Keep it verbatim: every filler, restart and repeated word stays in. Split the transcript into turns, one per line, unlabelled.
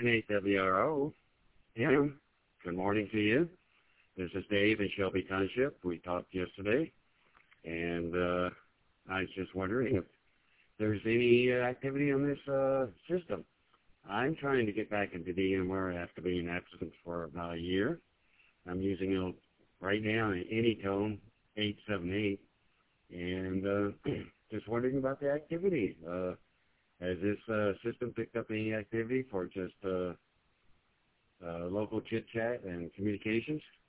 and eight W R O. Yeah. Good morning to you. This is Dave in Shelby Township. We talked yesterday, and uh, I was just wondering if there's any uh, activity on this uh, system. I'm trying to get back into VMware after being absent for about a year. I'm using it right now in Anytone eight seven eight, and uh, just wondering about the activity. Uh, has this uh, system picked up any activity for just uh, uh, local chit-chat and communications?